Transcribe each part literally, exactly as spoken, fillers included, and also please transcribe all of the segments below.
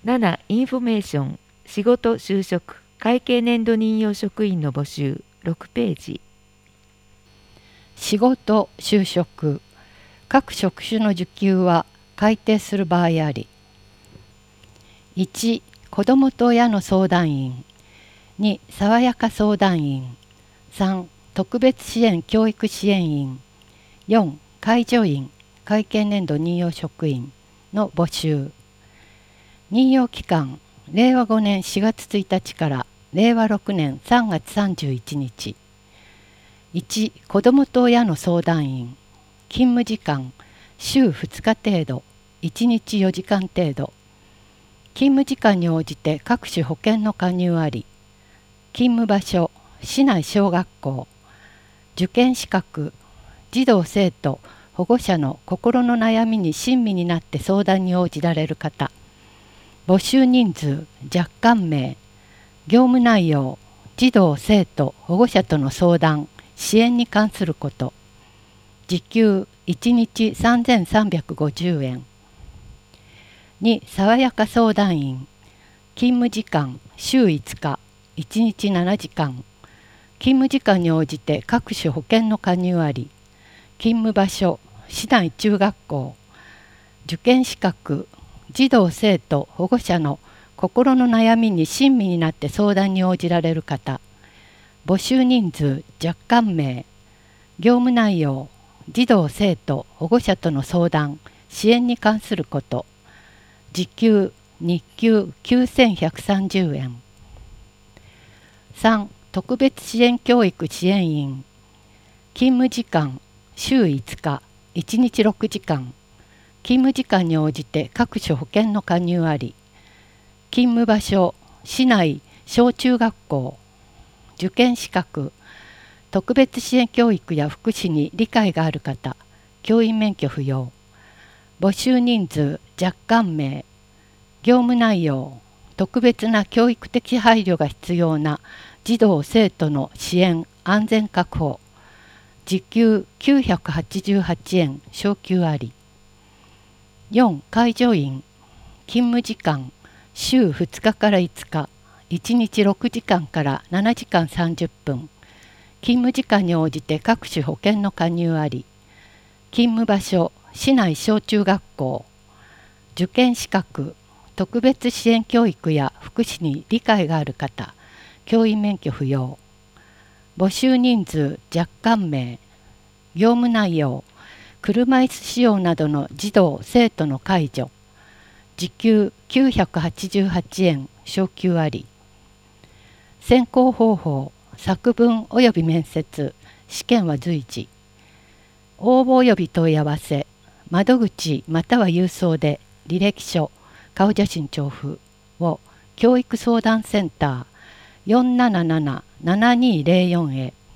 なな、インフォメーション、仕事、就職、会計年度任用職員の募集、ろくページ。 仕事、就職、各職種の受給は改定する場合あり。いち、子どもと親の相談員。に、爽やか相談員。さん、特別支援教育支援員。よん、介助員、会計年度任用職員の募集。任用期間、れいわごねんしがつついたちかられいわろくねんさんがつさんじゅういちにち。いち、子どもと親の相談員。勤務時間、週ふつか程度、いちにちよじかん程度。勤務時間に応じて各種保険の加入あり。勤務場所、市内小学校。受験資格、児童生徒、保護者の心の悩みに親身になって相談に応じられる方。募集人数、若干名。業務内容、児童生徒、保護者との相談、支援に関すること。時給いちにちさんぜんさんびゃくごじゅうえん。に、爽やか相談員。勤務時間、週いつか、いちにちななじかん。勤務時間に応じて各種保険の加入あり。勤務場所、市内中学校。受験資格、児童生徒保護者の心の悩みに親身になって相談に応じられる方。募集人数、若干名。業務内容、児童生徒保護者との相談、支援に関すること。時給、日給きゅうせんひゃくさんじゅうえん。さん、特別支援教育支援員。勤務時間、週いつか、いちにちろくじかん。勤務時間に応じて各種保険の加入あり。勤務場所、市内小中学校。受験資格、特別支援教育や福祉に理解がある方。教員免許不要。募集人数、若干名。業務内容、特別な教育的配慮が必要な児童生徒の支援安全確保。時給きゅうひゃくはちじゅうはちえん、昇給あり。よん、介助員。勤務時間、週ふつかからいつか、いちにちろくじかんからななじかんさんじゅっぷん。勤務時間に応じて各種保険の加入あり。勤務場所、市内小中学校。受験資格、特別支援教育や福祉に理解がある方。教員免許不要。募集人数、若干名。業務内容、車椅子使用などの児童生徒の介助。時給きゅうひゃくはちじゅうはちえん、昇給あり。選考方法、作文および面接、試験は随時。応募および問い合わせ、窓口または郵送で履歴書、顔写真調布を教育相談センター よんななななななにぜろよん へ。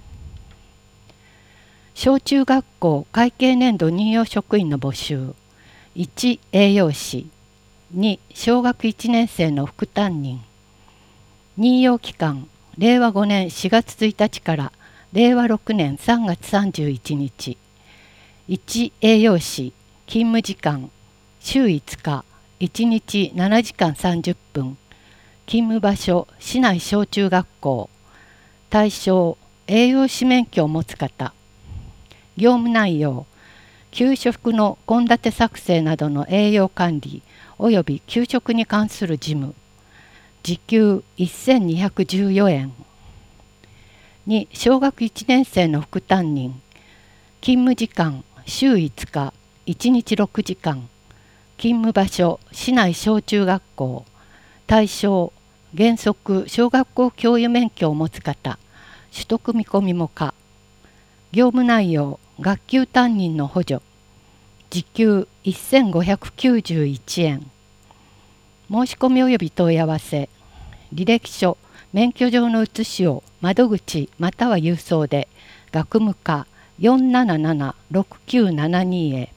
小中学校会計年度任用職員の募集。いち、栄養士。に、小学いちねん生の副担任。任用期間、れいわごねんしがつついたちかられいわろくねんさんがつさんじゅういちにち。いち、栄養士。勤務時間、週いつか、いちにちななじかんさんじゅっぷん。勤務場所、市内小中学校。対象、栄養士免許を持つ方。業務内容、給食の献立作成などの栄養管理および給食に関する事務。時給せんにひゃくじゅうよえん。に、小学いちねん生の副担任。勤務時間、週いつか、いちにちろくじかん。勤務場所、市内小中学校。対象、原則小学校教諭免許を持つ方。取得見込みも可。業務内容、学級担任の補助。時給せんごひゃくきゅうじゅういちえん。申し込み及び問い合わせ。履歴書、免許状の写しを窓口または郵送で学務課 よんななななろくきゅうななに へ。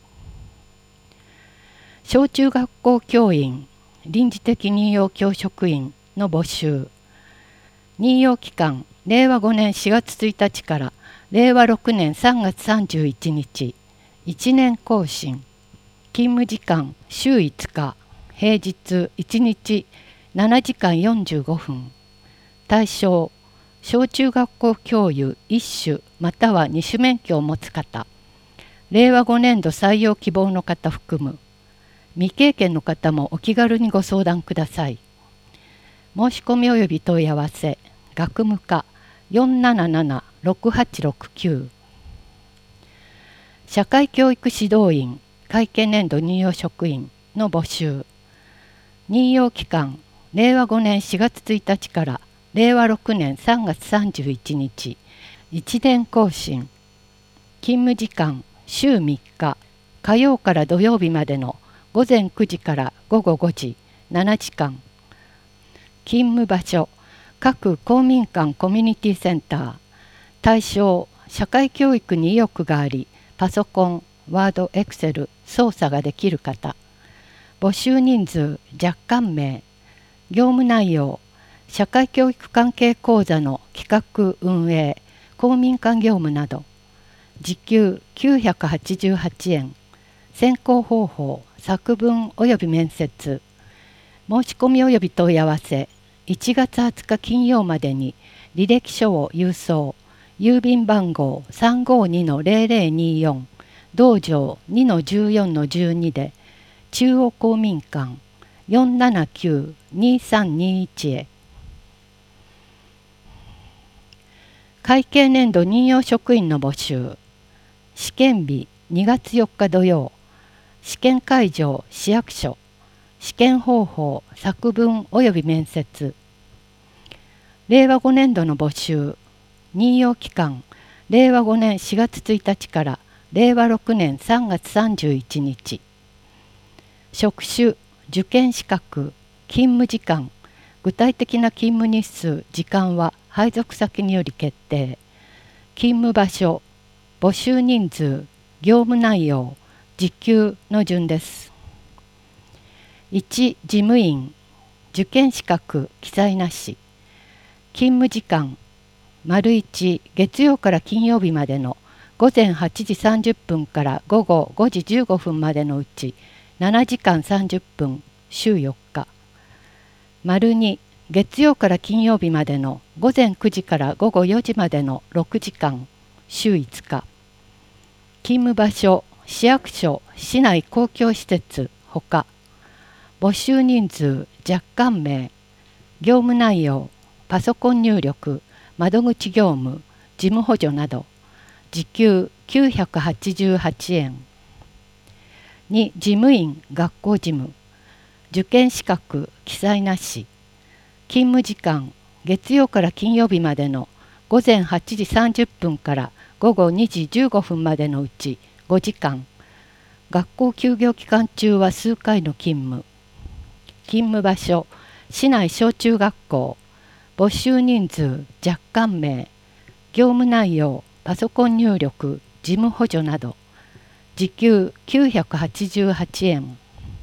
小中学校教員、臨時的任用教職員の募集。任用期間、れいわごねんしがつついたちかられいわろくねんさんがつさんじゅういちにち。いちねん更新。勤務時間、週いつか。 平日いちにちななじかんよんじゅうごふん。対象小中学校教諭いっ種またはに種免許を持つ方、れいわごねんど採用希望の方含む。未経験の方もお気軽にご相談ください。申し込み及び問い合わせ学務課 よんななななろくはちろくきゅう。社会教育指導員会計年度任用職員の募集。任用期間れいわごねんしがつついたちかられいわろくねんさんがつさんじゅういちにち。いちねん更新。勤務時間週みっか、火曜から土曜日までのごぜんくじからごごごじななじかん。勤務場所各公民館コミュニティセンター。対象社会教育に意欲がありパソコン、ワード、エクセル操作ができる方。募集人数若干名。業務内容社会教育関係講座の企画運営、公民館業務など。時給きゅうひゃくはちじゅうはちえん。選考方法作文及び面接。申し込み及び問い合わせいちがつはつか金曜までに履歴書を郵送。郵便番号 さんごにのぜろぜろによん 道場 にのじゅうよんのじゅうに で中央公民館 よんななきゅうにさんにいち へ。会計年度任用職員の募集。試験日にがつよっか土曜。試験会場市役所。試験方法作文及び面接。れいわごねんどの募集。任用期間れいわごねんしがつついたちかられいわろくねんさんがつさんじゅういちにち。職種受験資格勤務時間具体的な勤務日数時間は配属先により決定。勤務場所募集人数業務内容時給の順です。いち事務員受験資格記載なし。勤務時間丸いち月曜から金曜日までのごぜんはちじさんじゅっぷんから午後ごじじゅうごふんまでのうちななじかんさんじゅっぷん週よっか。丸に月曜から金曜日までのごぜんくじから午後よじまでのろくじかん週いつか。勤務場所市役所市内公共施設ほか。募集人数若干名。業務内容パソコン入力窓口業務事務補助など。時給きゅうひゃくはちじゅうはちえん。に事務員学校事務受験資格記載なし。勤務時間月曜から金曜日までのごぜんはちじさんじゅっぷんから午後にじじゅうごふんまでのうちごじかん。学校休業期間中は数回の勤務。勤務場所市内小中学校。募集人数若干名。業務内容パソコン入力事務補助など。時給きゅうひゃくはちじゅうはちえん。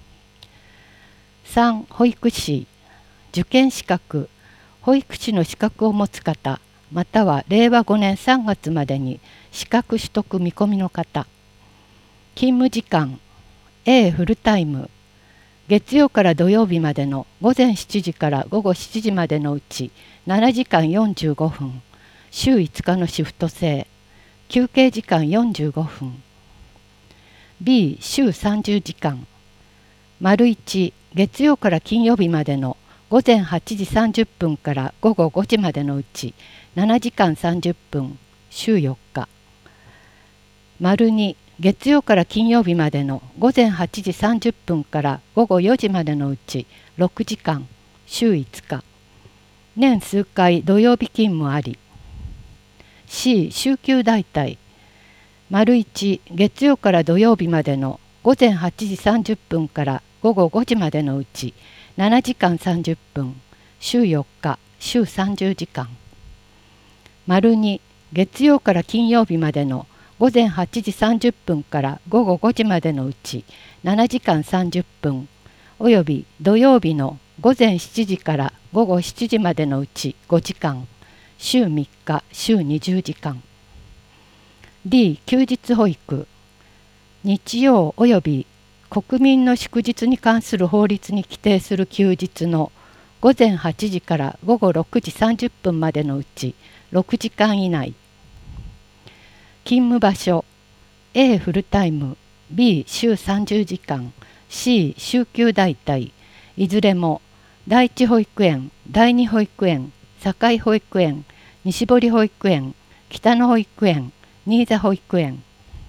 さん保育士受験資格保育士の資格を持つ方またはれいわごねんさんがつまでに資格取得見込みの方。勤務時間 A フルタイム月曜から土曜日までのごぜんしちじから午後しちじまでのうちななじかんよんじゅうごふん週いつかのシフト制。休憩時間よんじゅうごふん。 B 週さんじゅうじかん。丸いち月曜から金曜日までのごぜんはちじさんじゅっぷんから午後ごじまでのうちななじかんさんじゅっぷん週よっか。丸に月曜から金曜日までのごぜんはちじさんじゅっぷんから午後よじまでのうちろくじかん週いつか。年数回土曜日勤務あり。C 週休代替。丸いち月曜から土曜日までのごぜんはちじさんじゅっぷんから午後ごじまでのうちななじかんさんじゅっぷん週よっか週さんじゅうじかん。丸に月曜から金曜日までのごぜんはちじさんじゅっぷんから午後ごじまでのうちななじかんさんじゅっぷんおよび土曜日のごぜんしちじから午後しちじまでのうちごじかん週みっか週にじゅうじかん。D 休日保育日曜および国民の祝日に関する法律に規定する休日のごぜんはちじからごごろくじさんじゅっぷんまでのうちろくじかん以内。勤務場所 A フルタイム B 週さんじゅうじかん C 週休代替、いずれも第一保育園、第二保育園、境保育園、西堀保育園、北野保育園、新座保育園。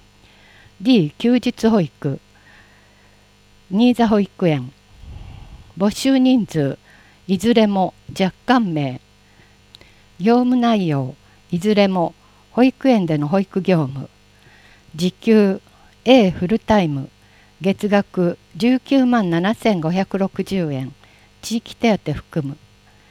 D 休日保育、新座保育園。募集人数いずれも若干名。業務内容いずれも保育園での保育業務。時給 A フルタイム、月額じゅうきゅうまんななせんごひゃくろくじゅうえん、地域手当含む。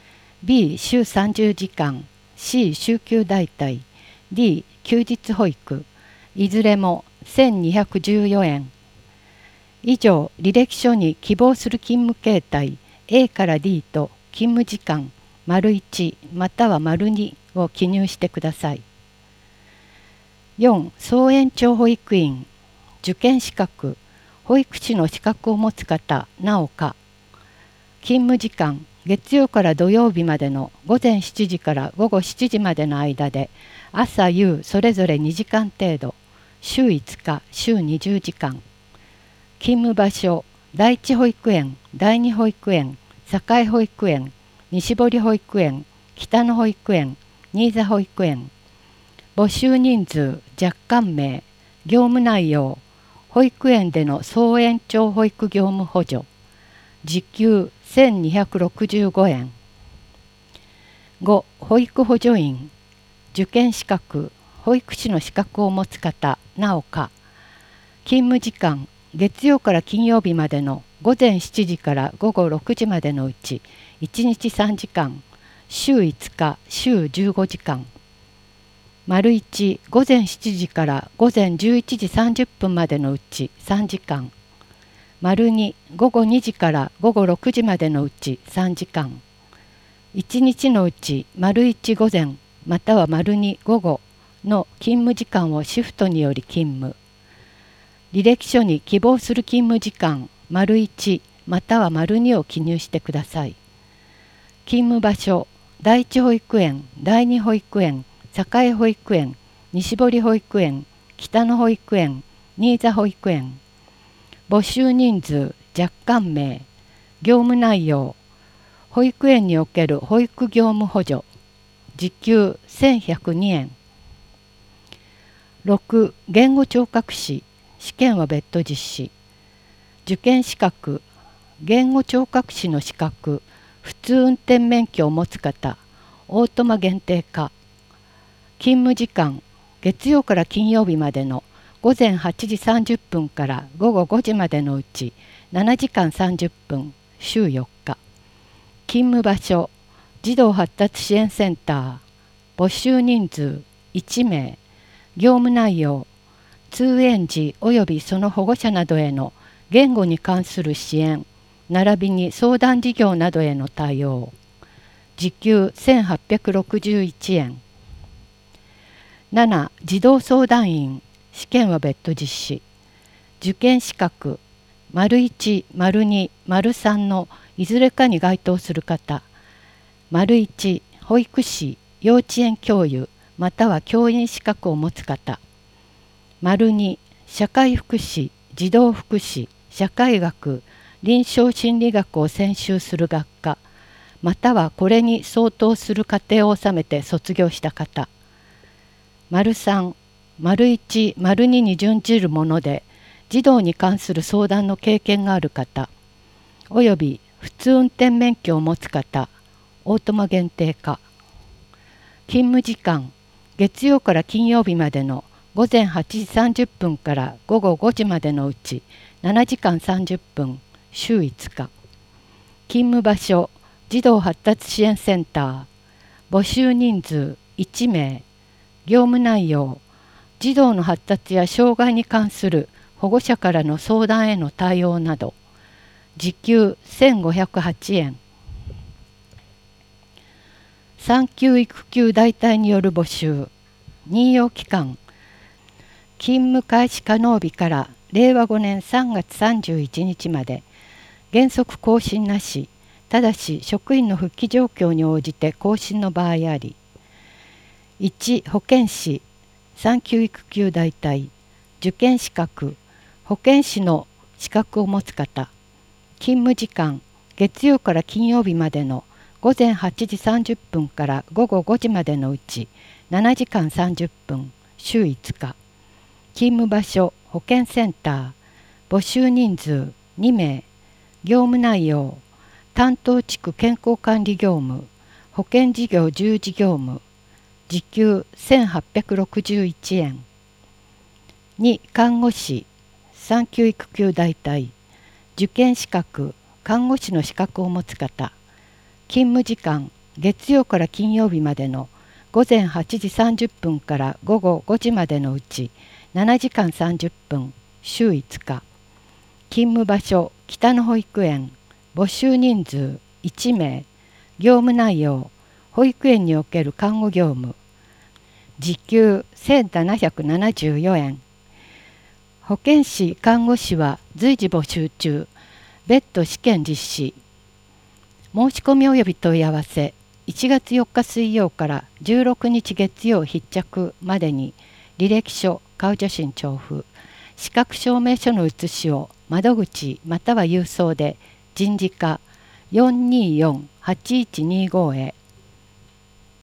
B 週さんじゅうじかん、 C 週休代替、 D 休日保育、いずれもせんにひゃくじゅうよえん。以上、履歴書に希望する勤務形態 A から D と勤務時間丸いちまたは丸にを記入してください。よん. 総延長保育員、受験資格、保育士の資格を持つ方なおか。勤務時間、月曜から土曜日までのごぜんしちじからごごしちじまでの間で、朝夕それぞれにじかん程度、週いつか、週にじゅうじかん。勤務場所、第一保育園、第二保育園、境保育園、西堀保育園、北野保育園、新座保育園。募集人数若干名。業務内容、保育園での総延長保育業務補助。時給せんにひゃくろくじゅうごえん。ご. 保育補助員、受験資格、保育士の資格を持つ方なおか。勤務時間、月曜から金曜日までのごぜんしちじからごごろくじまでのうちいちにちさんじかん、週いつか、週じゅうごじかん。丸いち、ごぜんしちじからごぜんじゅういちじさんじゅっぷんまでのうちさんじかん。丸に、ごごにじからごごろくじまでのうちさんじかん。いちにちのうち丸いち午前または丸に午後の勤務時間をシフトにより勤務。履歴書に希望する勤務時間丸いちまたは丸にを記入してください。勤務場所、第一保育園、第二保育園、境保育園、西堀保育園、北野保育園、新座保育園。募集人数若干名。業務内容、保育園における保育業務補助。時給せんひゃくにえん。ろく. 言語聴覚士、試験は別途実施。受験資格、言語聴覚士の資格、普通運転免許を持つ方、オートマ限定化。勤務時間、月曜から金曜日までのごぜんはちじさんじゅっぷんからごごごじまでのうちななじかんさんじゅっぷん、週よっか。勤務場所、児童発達支援センター。募集人数いち名。業務内容、通園児及びその保護者などへの言語に関する支援、並びに相談事業などへの対応。時給せんはっぴゃくろくじゅういちえん。なな. 児童相談員、試験は別途実施。受験資格、丸いち、丸に、丸さんのいずれかに該当する方。丸いち、保育士、幼稚園教諭、または教員資格を持つ方。丸に、社会福祉、児童福祉、社会学、臨床心理学を専修する学科、またはこれに相当する課程を収めて卒業した方。丸さん、丸いち、丸にに準じるもので、児童に関する相談の経験がある方、および普通運転免許を持つ方、オートマ限定化。勤務時間、月曜から金曜日までのごぜんはちじさんじゅっぷんからごごごじまでのうちななじかんさんじゅっぷん、週いつか。勤務場所、児童発達支援センター。募集人数いち名。業務内容、児童の発達や障害に関する保護者からの相談への対応など。時給せんごひゃくはちえん。産休育休代替による募集。任用期間、勤務開始可能日かられいわごねんさんがつさんじゅういちにちまで、原則更新なし、ただし職員の復帰状況に応じて更新の場合あり。いち保健師、産休育休代替、受験資格、保健師の資格を持つ方、勤務時間、月曜から金曜日までのごぜんはちじさんじゅっぷんからごごごじまでのうちななじかんさんじゅっぷん、週いつか。勤務場所、保健センター、募集人数にめい、業務内容、担当地区健康管理業務、保健事業従事業務、時給せんはっぴゃくろくじゅういちえん。に看護師、産休育休代替、受験資格、看護師の資格を持つ方、勤務時間、月曜から金曜日までのごぜんはちじさんじゅっぷんからごごごじまでのうちななじかんさんじゅっぷん、週いつか。勤務場所、北の保育園、募集人数いちめい、業務内容、保育園における看護業務、時給せんななひゃくななじゅうよえん。保健師・看護師は随時募集中。別途試験実施。申し込み及び問い合わせいちがつよっか水曜からじゅうろくにち月曜必着までに履歴書、顔写真調布、資格証明書の写しを窓口または郵送で人事課 よんにーよんはちいちにーご へ